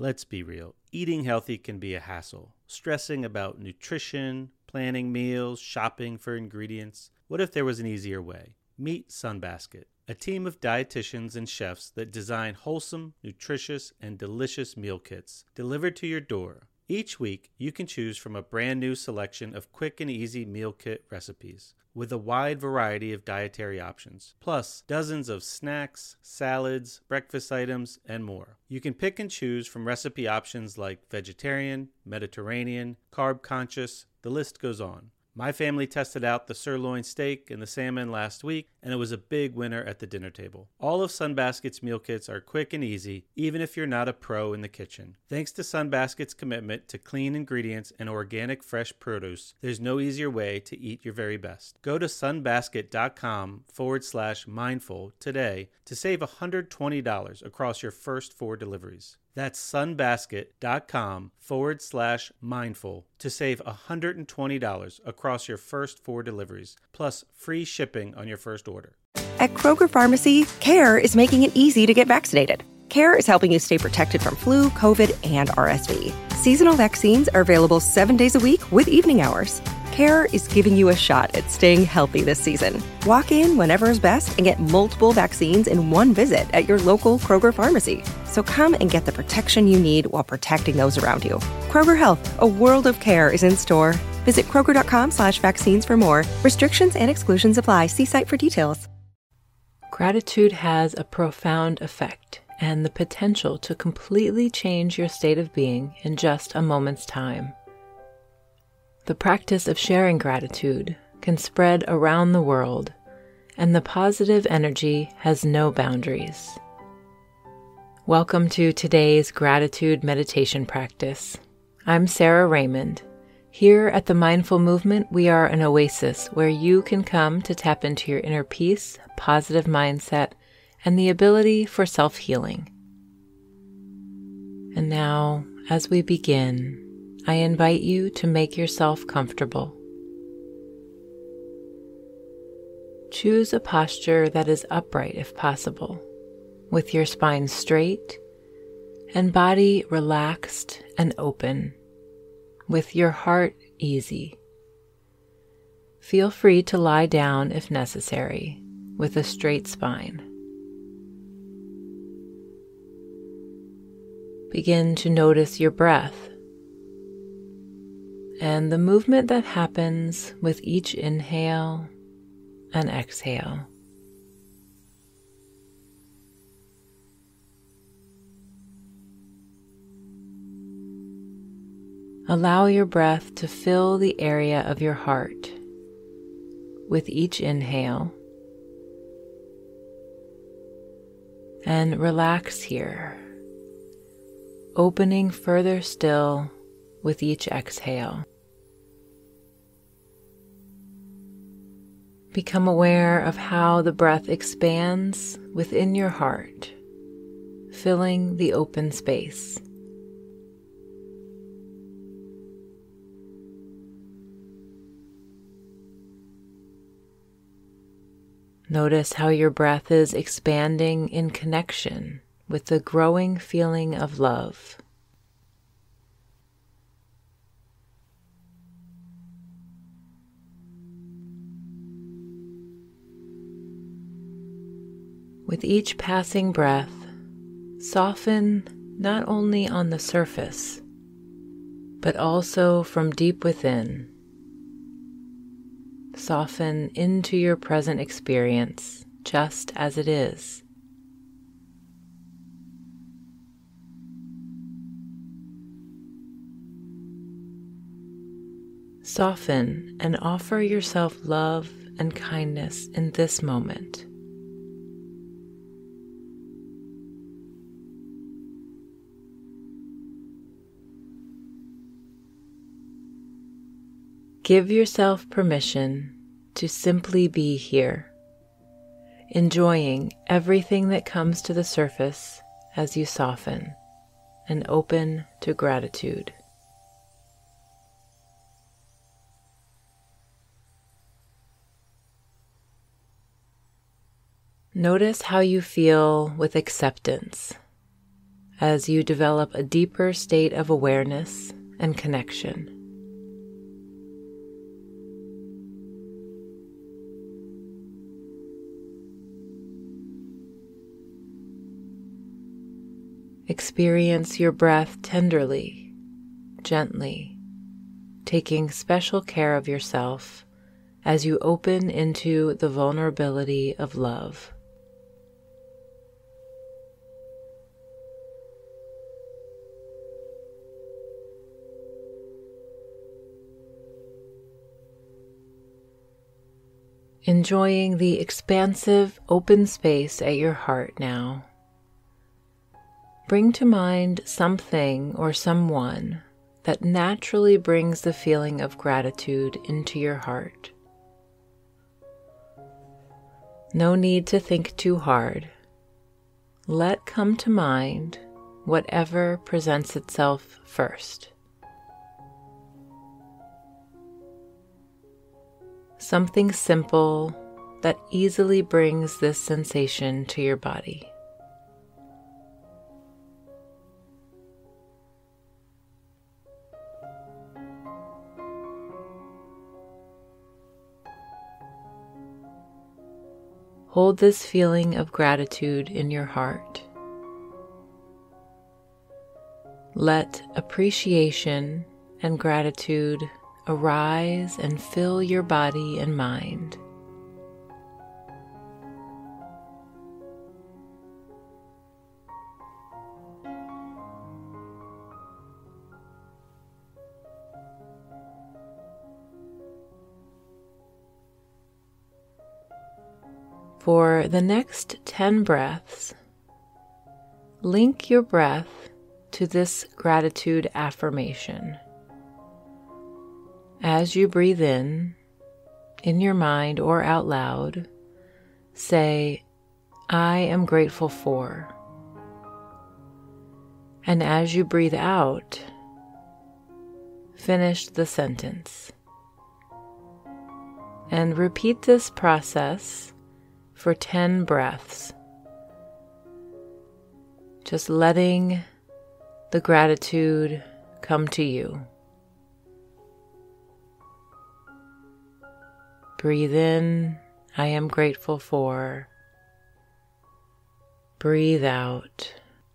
Let's be real. Eating healthy can be a hassle. Stressing about nutrition, planning meals, shopping for ingredients. What if there was an easier way? Meet Sunbasket, a team of dietitians and chefs that design wholesome, nutritious, and delicious meal kits delivered to your door. Each week, you can choose from a brand new selection of quick and easy meal kit recipes with a wide variety of dietary options, plus dozens of snacks, salads, breakfast items, and more. You can pick and choose from recipe options like vegetarian, Mediterranean, carb conscious, the list goes on. My family tested out the sirloin steak and the salmon last week, and it was a big winner at the dinner table. All of Sunbasket's meal kits are quick and easy, even if you're not a pro in the kitchen. Thanks to Sunbasket's commitment to clean ingredients and organic fresh produce, there's no easier way to eat your very best. Go to sunbasket.com/mindful today to save $120 across your first 4 deliveries. That's sunbasket.com/mindful to save $120 across your first 4 deliveries, plus free shipping on your first order. At Kroger Pharmacy, CARE is making it easy to get vaccinated. CARE is helping you stay protected from flu, COVID, and RSV. Seasonal vaccines are available 7 days a week with evening hours. CARE is giving you a shot at staying healthy this season. Walk in whenever is best and get multiple vaccines in one visit at your local Kroger pharmacy. So come and get the protection you need while protecting those around you. Kroger Health, a world of care is in store. Visit Kroger.com/vaccines for more. Restrictions and exclusions apply. See site for details. Gratitude has a profound effect and the potential to completely change your state of being in just a moment's time. The practice of sharing gratitude can spread around the world, and the positive energy has no boundaries. Welcome to today's gratitude meditation practice. I'm Sarah Raymond. Here at the Mindful Movement, we are an oasis where you can come to tap into your inner peace, positive mindset, and the ability for self-healing. And now, as we begin, I invite you to make yourself comfortable. Choose a posture that is upright if possible, with your spine straight and body relaxed and open, with your heart easy. Feel free to lie down if necessary, with a straight spine. Begin to notice your breath and the movement that happens with each inhale and exhale. Allow your breath to fill the area of your heart with each inhale, and relax here, opening further still with each exhale. Become aware of how the breath expands within your heart, filling the open space. Notice how your breath is expanding in connection with the growing feeling of love. With each passing breath, soften not only on the surface, but also from deep within. Soften into your present experience just as it is. Soften and offer yourself love and kindness in this moment. Give yourself permission to simply be here, enjoying everything that comes to the surface as you soften and open to gratitude. Notice how you feel with acceptance as you develop a deeper state of awareness and connection. Experience your breath tenderly, gently, taking special care of yourself as you open into the vulnerability of love. Enjoying the expansive, open space at your heart now. Bring to mind something or someone that naturally brings the feeling of gratitude into your heart. No need to think too hard. Let come to mind whatever presents itself first. Something simple that easily brings this sensation to your body. Hold this feeling of gratitude in your heart. Let appreciation and gratitude arise and fill your body and mind. For the next 10 breaths, link your breath to this gratitude affirmation. As you breathe in your mind or out loud, say, "I am grateful for." And as you breathe out, finish the sentence. And repeat this process for 10 breaths. Just letting the gratitude come to you. Breathe in, "I am grateful for." Breathe out.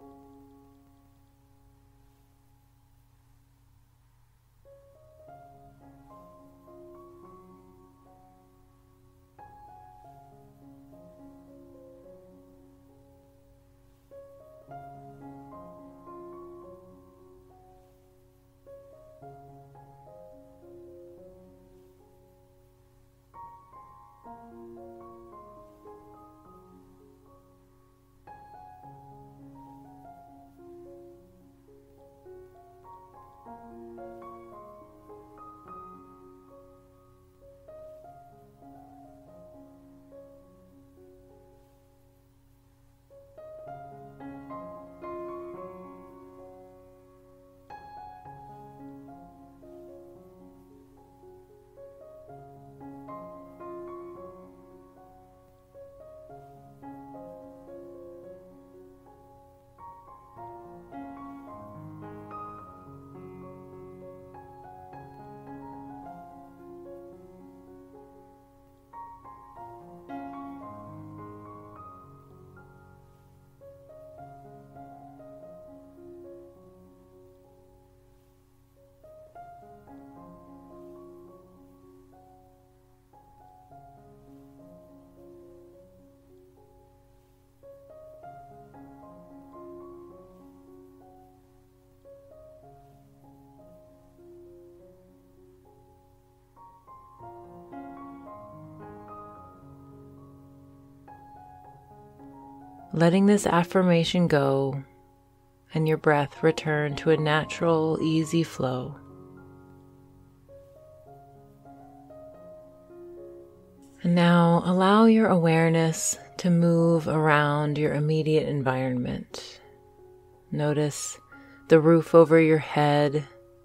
Letting this affirmation go and your breath return to a natural, easy flow. And now allow your awareness to move around your immediate environment. Notice the roof over your head,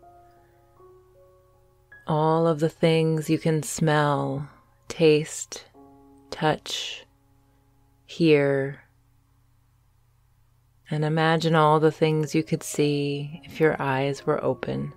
all of the things you can smell, taste, touch, hear, and imagine all the things you could see if your eyes were open.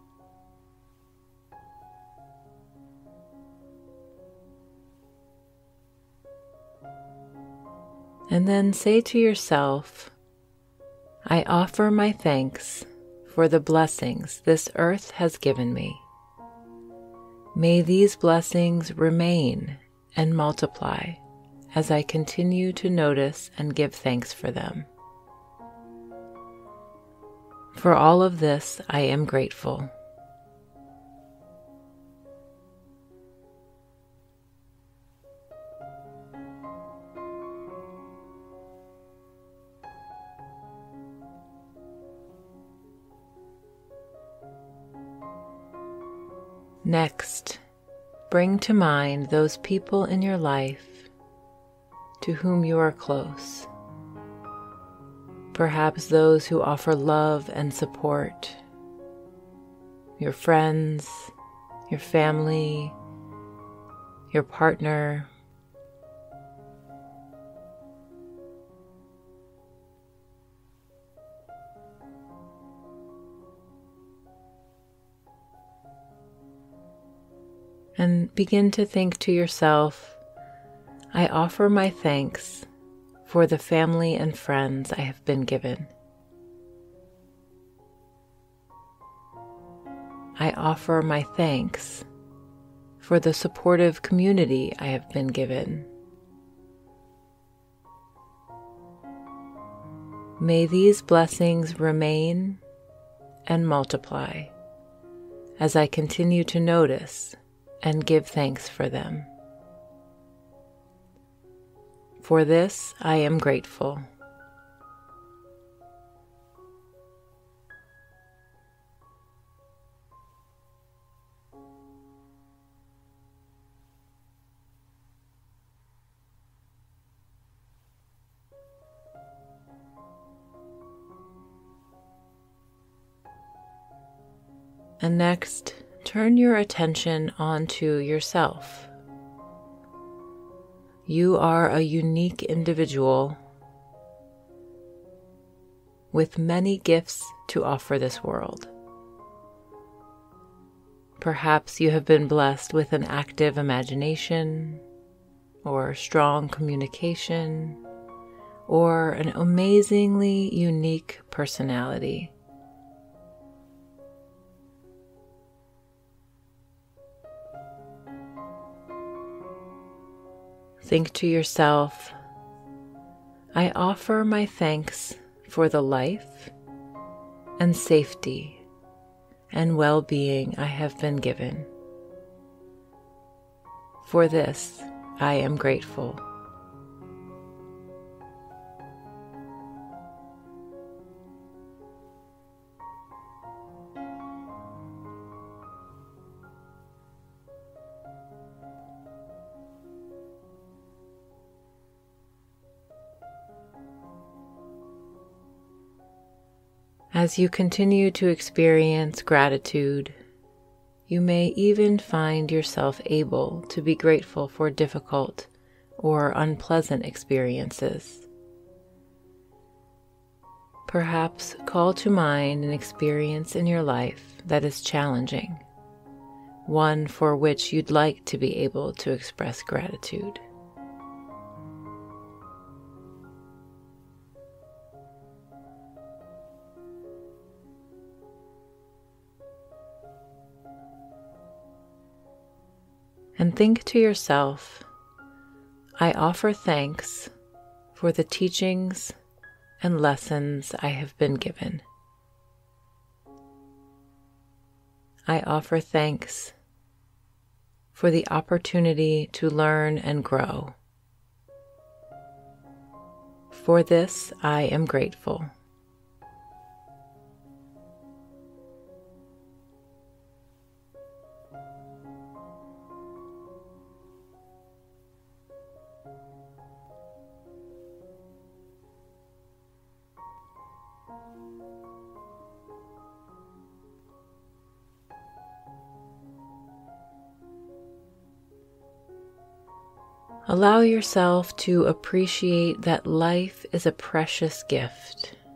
And then say to yourself, I offer my thanks for the blessings this earth has given me. May these blessings remain and multiply as I continue to notice and give thanks for them. For all of this, I am grateful. Next, bring to mind those people in your life to whom you are close. Perhaps those who offer love and support. Your friends, your family, your partner. And begin to think to yourself, I offer my thanks for the family and friends I have been given. I offer my thanks for the supportive community I have been given. May these blessings remain and multiply as I continue to notice and give thanks for them. For this, I am grateful. And next, turn your attention onto yourself. You are a unique individual with many gifts to offer this world. Perhaps you have been blessed with an active imagination, or strong communication, or an amazingly unique personality. Think to yourself, I offer my thanks for the life and safety and well-being I have been given. For this, I am grateful. As you continue to experience gratitude, you may even find yourself able to be grateful for difficult or unpleasant experiences. Perhaps call to mind an experience in your life that is challenging, one for which you'd like to be able to express gratitude. And think to yourself, I offer thanks for the teachings and lessons I have been given. I offer thanks for the opportunity to learn and grow. For this, I am grateful. Allow yourself to appreciate that life is a precious gift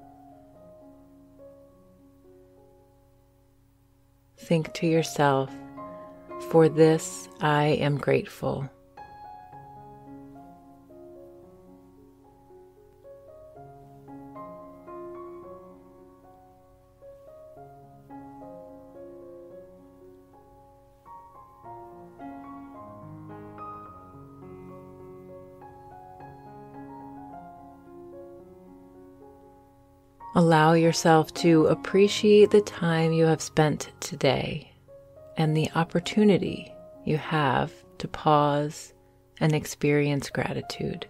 think to yourself, "For this I am grateful." Allow yourself to appreciate the time you have spent today and the opportunity you have to pause and experience gratitude.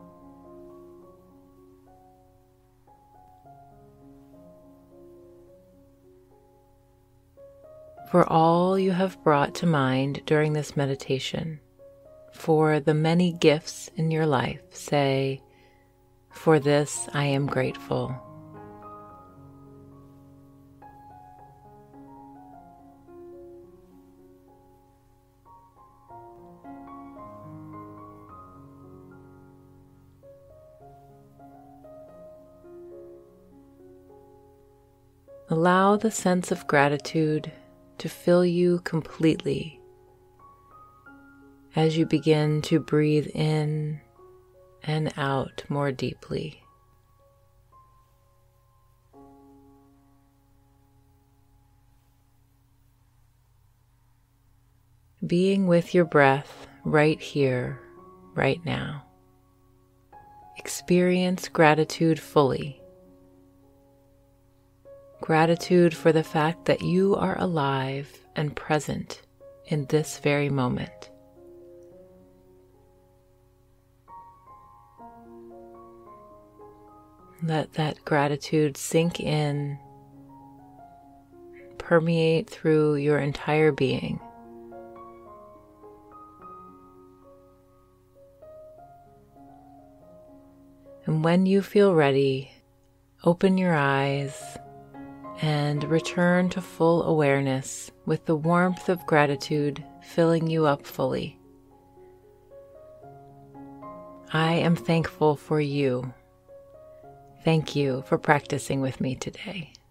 For all you have brought to mind during this meditation, for the many gifts in your life, say, "For this I am grateful." Allow the sense of gratitude to fill you completely as you begin to breathe in and out more deeply. Being with your breath right here, right now. Experience gratitude fully. Gratitude for the fact that you are alive and present in this very moment. Let that gratitude sink in, permeate through your entire being. And when you feel ready, open your eyes and return to full awareness with the warmth of gratitude filling you up fully. I am thankful for you. Thank you for practicing with me today.